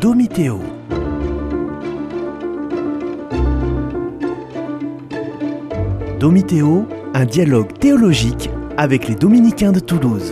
Domiteo. Domiteo, un dialogue théologique avec les dominicains de Toulouse.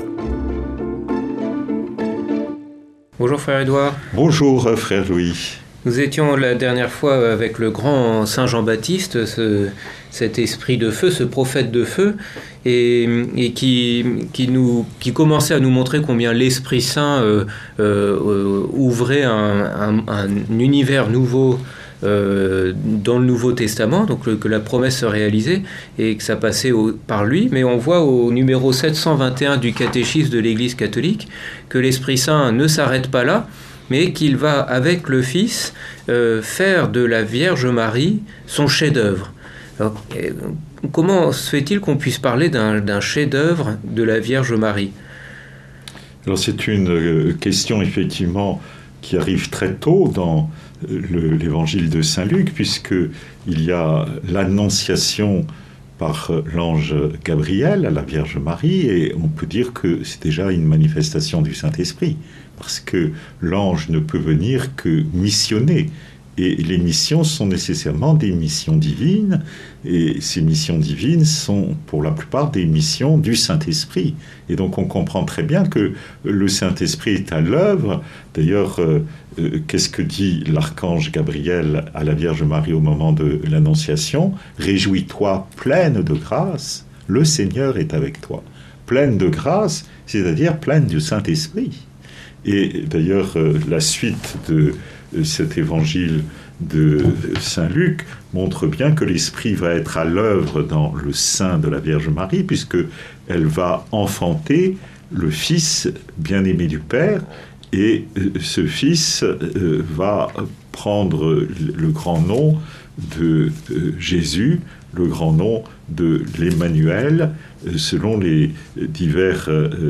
Bonjour frère Édouard. Bonjour frère Louis. Nous étions la dernière fois avec le grand Saint Jean-Baptiste, cet esprit de feu, ce prophète de feu, et qui commençait à nous montrer combien l'Esprit Saint ouvrait un univers nouveau dans le Nouveau Testament, donc que la promesse se réalisait et que ça passait par lui. Mais on voit au numéro 721 du catéchisme de l'Église catholique que l'Esprit Saint ne s'arrête pas là, mais qu'il va, avec le Fils, faire de la Vierge Marie son chef-d'œuvre. Alors, comment se fait-il qu'on puisse parler d'un chef-d'œuvre de la Vierge Marie ? Alors c'est une question effectivement qui arrive très tôt dans l'évangile de Saint Luc, puisqu'il y a l'annonciation par l'ange Gabriel à la Vierge Marie, et on peut dire que c'est déjà une manifestation du Saint-Esprit, parce que l'ange ne peut venir que missionner, et les missions sont nécessairement des missions divines, et ces missions divines sont pour la plupart des missions du Saint-Esprit. Et donc on comprend très bien que le Saint-Esprit est à l'œuvre. D'ailleurs, qu'est-ce que dit l'archange Gabriel à la Vierge Marie au moment de l'Annonciation ? « Réjouis-toi, pleine de grâce, le Seigneur est avec toi. » Pleine de grâce, c'est-à-dire pleine du Saint-Esprit. Et d'ailleurs, la suite de cet évangile de Saint Luc montre bien que l'Esprit va être à l'œuvre dans le sein de la Vierge Marie, puisqu'elle va enfanter le Fils bien-aimé du Père, et ce Fils va prendre le grand nom de Jésus, le grand nom de l'Emmanuel, selon les divers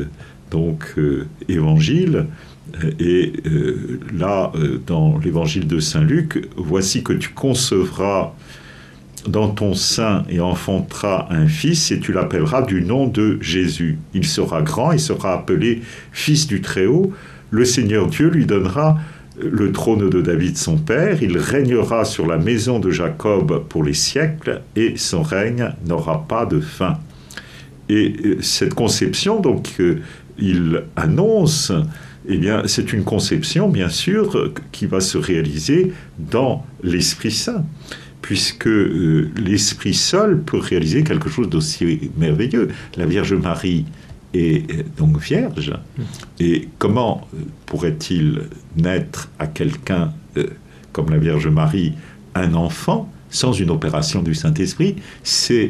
évangiles. Et là, dans l'évangile de Saint Luc, « Voici que tu concevras dans ton sein et enfanteras un fils, et tu l'appelleras du nom de Jésus. Il sera grand, il sera appelé Fils du Très-Haut. Le Seigneur Dieu lui donnera le trône de David son père. Il régnera sur la maison de Jacob pour les siècles, et son règne n'aura pas de fin. » Et cette conception, donc, il annonce... Eh bien, c'est une conception, bien sûr, qui va se réaliser dans l'Esprit Saint, puisque l'Esprit seul peut réaliser quelque chose d'aussi merveilleux. La Vierge Marie est donc vierge, et comment pourrait-il naître à quelqu'un comme la Vierge Marie un enfant sans une opération du Saint-Esprit? C'est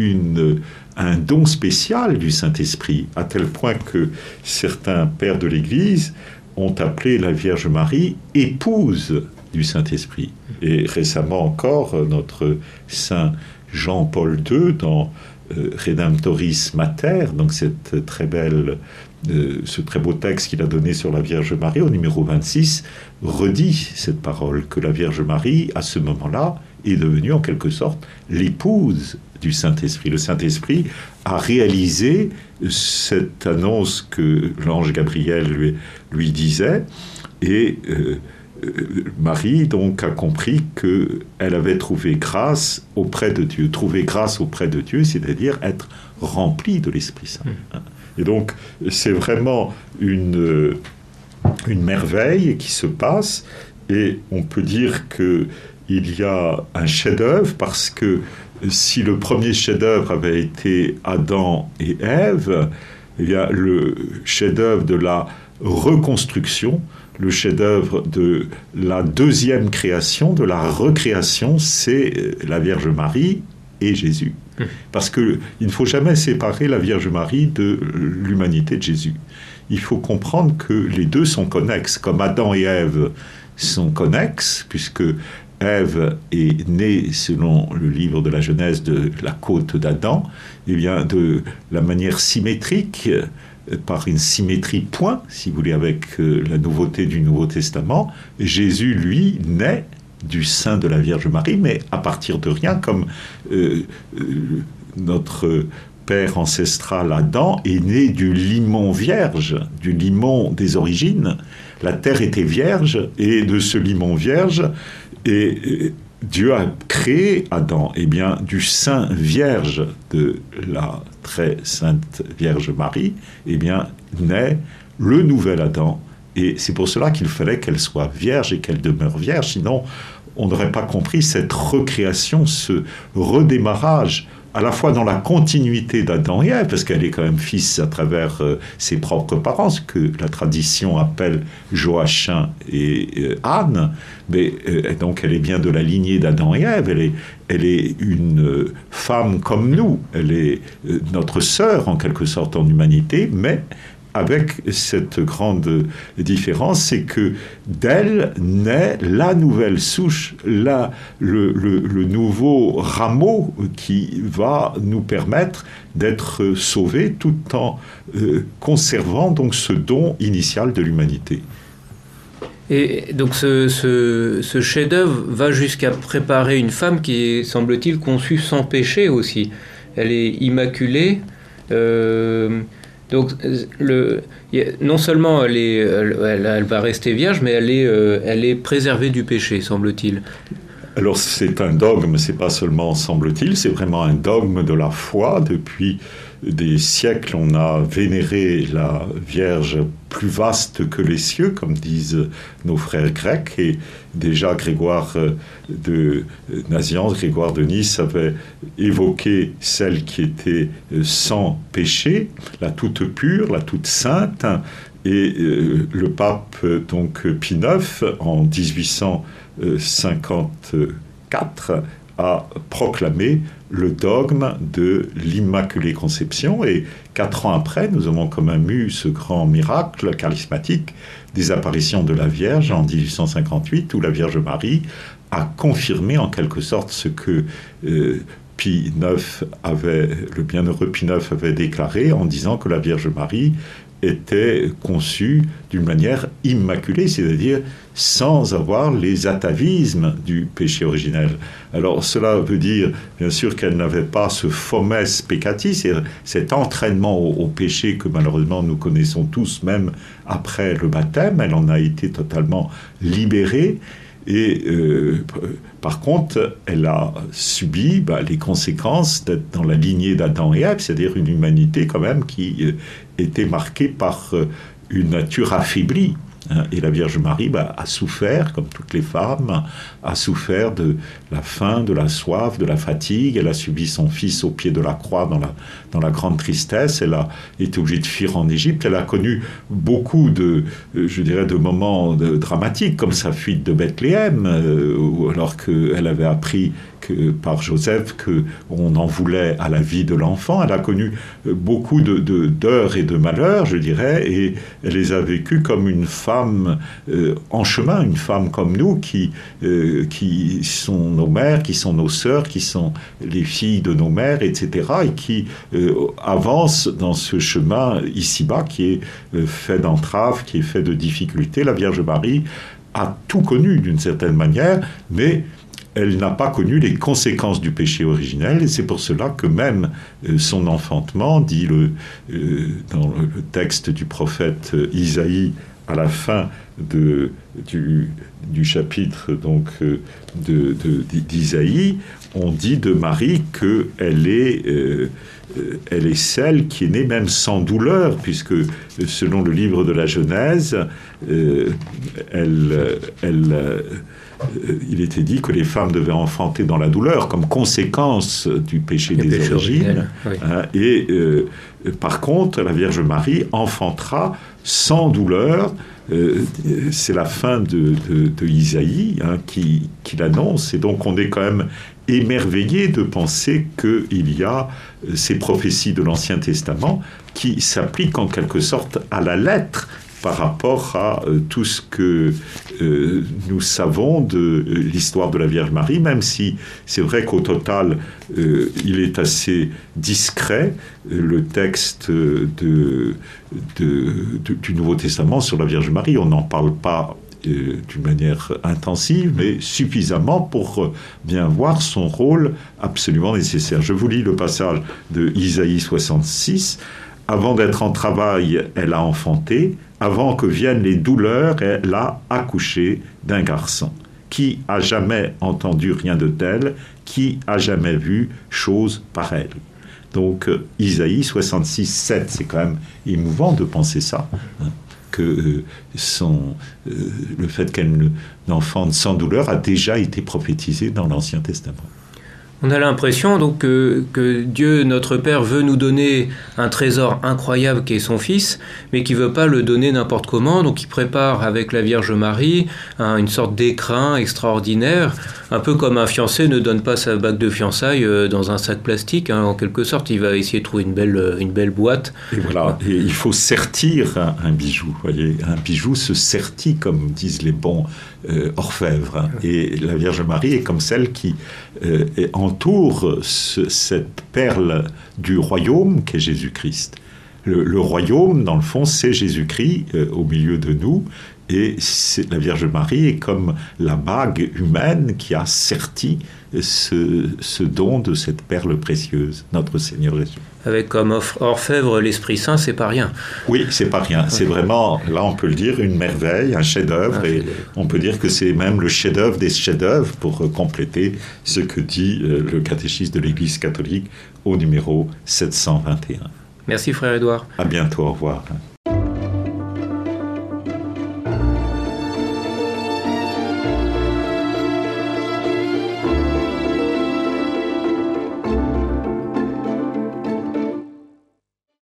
un don spécial du Saint-Esprit, à tel point que certains pères de l'Église ont appelé la Vierge Marie épouse du Saint-Esprit. Et récemment encore, notre Saint Jean-Paul II, dans Redemptoris Mater, donc cette très belle, ce très beau texte qu'il a donné sur la Vierge Marie, au numéro 26, redit cette parole, que la Vierge Marie, à ce moment-là, est devenue en quelque sorte l'épouse du Saint-Esprit. Le Saint-Esprit a réalisé cette annonce que l'ange Gabriel lui disait, et Marie donc a compris qu'elle avait trouvé grâce auprès de Dieu. Trouver grâce auprès de Dieu, c'est-à-dire être remplie de l'Esprit Saint. Et donc c'est vraiment une merveille qui se passe, et on peut dire qu'il y a un chef-d'œuvre, parce que si le premier chef-d'œuvre avait été Adam et Ève, eh bien, le chef-d'œuvre de la reconstruction, le chef-d'œuvre de la deuxième création, de la recréation, c'est la Vierge Marie et Jésus. Parce qu'il ne faut jamais séparer la Vierge Marie de l'humanité de Jésus. Il faut comprendre que les deux sont connexes, comme Adam et Ève sont connexes, puisque Ève est née, selon le livre de la Genèse, de la côte d'Adam, et bien de la manière symétrique, par une symétrie point, si vous voulez, avec la nouveauté du Nouveau Testament. Jésus, lui, naît du sein de la Vierge Marie, mais à partir de rien, comme notre père ancestral Adam est né du limon vierge, du limon des origines. La terre était vierge, et de ce limon vierge, Dieu a créé Adam. Eh bien, du sein vierge de la très sainte Vierge Marie, eh bien, naît le nouvel Adam. Et c'est pour cela qu'il fallait qu'elle soit vierge et qu'elle demeure vierge. Sinon, on n'aurait pas compris cette recréation, ce redémarrage, à la fois dans la continuité d'Adam et Ève, parce qu'elle est quand même fils à travers ses propres parents, ce que la tradition appelle Joachim et Anne, mais donc elle est bien de la lignée d'Adam et Ève, elle est une femme comme nous, elle est notre sœur en quelque sorte en humanité, mais avec cette grande différence, c'est que d'elle naît la nouvelle souche, le nouveau rameau qui va nous permettre d'être sauvés tout en conservant donc ce don initial de l'humanité. Et donc ce chef-d'œuvre va jusqu'à préparer une femme qui est, semble-t-il, conçue sans péché aussi. Elle est immaculée. Donc, non seulement elle va rester vierge, mais elle est préservée du péché, semble-t-il. Alors, c'est un dogme, c'est pas seulement semble-t-il, c'est vraiment un dogme de la foi. Depuis des siècles, on a vénéré la Vierge plus vaste que les cieux, comme disent nos frères grecs, et déjà Grégoire de Nazianze, Grégoire de Nice avait évoqué celle qui était sans péché, la toute pure, la toute sainte, et le pape donc Pie IX, en 1854, a proclamé le dogme de l'Immaculée Conception, et 4 ans après, nous avons quand même eu ce grand miracle charismatique des apparitions de la Vierge en 1858, où la Vierge Marie a confirmé en quelque sorte ce que le bienheureux Pie IX avait déclaré en disant que la Vierge Marie était conçue d'une manière immaculée, c'est-à-dire sans avoir les atavismes du péché originel. Alors cela veut dire bien sûr qu'elle n'avait pas ce fomes peccatis, c'est cet entraînement au péché que malheureusement nous connaissons tous, même après le baptême. Elle en a été totalement libérée. Et par contre, elle a subi les conséquences d'être dans la lignée d'Adam et Ève, c'est-à-dire une humanité quand même qui était marquée par une nature affaiblie. Et la Vierge Marie a souffert, comme toutes les femmes, a souffert de la faim, de la soif, de la fatigue. Elle a subi son fils au pied de la croix dans la grande tristesse. Elle a été obligée de fuir en Égypte. Elle a connu beaucoup de moments dramatiques, comme sa fuite de Bethléem, alors qu'elle avait appris par Joseph qu'on en voulait à la vie de l'enfant. Elle a connu beaucoup d'heures et de malheurs, je dirais, et elle les a vécues comme une femme en chemin, une femme comme nous, qui sont nos mères, qui sont nos sœurs, qui sont les filles de nos mères, etc., et qui avancent dans ce chemin ici-bas qui est fait d'entraves, qui est fait de difficultés. La Vierge Marie a tout connu d'une certaine manière, mais elle n'a pas connu les conséquences du péché originel, et c'est pour cela que même son enfantement, dit dans le texte du prophète Isaïe, à la fin du chapitre donc, d'Isaïe, on dit de Marie qu'elle est celle qui est née même sans douleur, puisque selon le livre de la Genèse, il était dit que les femmes devaient enfanter dans la douleur comme conséquence du péché des origines. Oui. Et par contre, la Vierge Marie enfantera sans douleur. C'est la fin de Isaïe qui l'annonce. Et donc on est quand même émerveillé de penser qu'il y a ces prophéties de l'Ancien Testament qui s'appliquent en quelque sorte à la lettre par rapport à tout ce que nous savons de l'histoire de la Vierge Marie, même si c'est vrai qu'au total, il est assez discret, le texte du Nouveau Testament sur la Vierge Marie. On n'en parle pas d'une manière intensive, mais suffisamment pour bien voir son rôle absolument nécessaire. Je vous lis le passage de Isaïe 66. « Avant d'être en travail, elle a enfanté. Avant que viennent les douleurs, elle a accouché d'un garçon. Qui a jamais entendu rien de tel? Qui a jamais vu chose pareille ?» Donc, Isaïe 66, 7, c'est quand même émouvant de penser ça, hein, que le fait qu'elle n'enfante sans douleur a déjà été prophétisé dans l'Ancien Testament. On a l'impression donc que Dieu, notre Père, veut nous donner un trésor incroyable qui est son Fils, mais qui ne veut pas le donner n'importe comment. Donc il prépare avec la Vierge Marie une sorte d'écrin extraordinaire, un peu comme un fiancé ne donne pas sa bague de fiançailles dans un sac plastique. Hein, en quelque sorte, il va essayer de trouver une belle boîte. Et voilà, et il faut sertir un bijou. Voyez, un bijou se sertit, comme disent les bons orfèvres. Hein. Et la Vierge Marie est comme celle qui entoure cette perle du royaume qu'est Jésus-Christ. Le royaume, dans le fond, c'est Jésus-Christ au milieu de nous, et la Vierge Marie est comme la bague humaine qui a serti ce don de cette perle précieuse, notre Seigneur Jésus. Avec comme orfèvre l'Esprit Saint, c'est pas rien. Oui, c'est pas rien. C'est vraiment, là on peut le dire, une merveille, un chef-d'œuvre, et on peut dire que c'est même le chef-d'œuvre des chefs-d'œuvre pour compléter ce que dit le catéchisme de l'Église catholique au numéro 721. Merci frère Édouard. À bientôt, au revoir.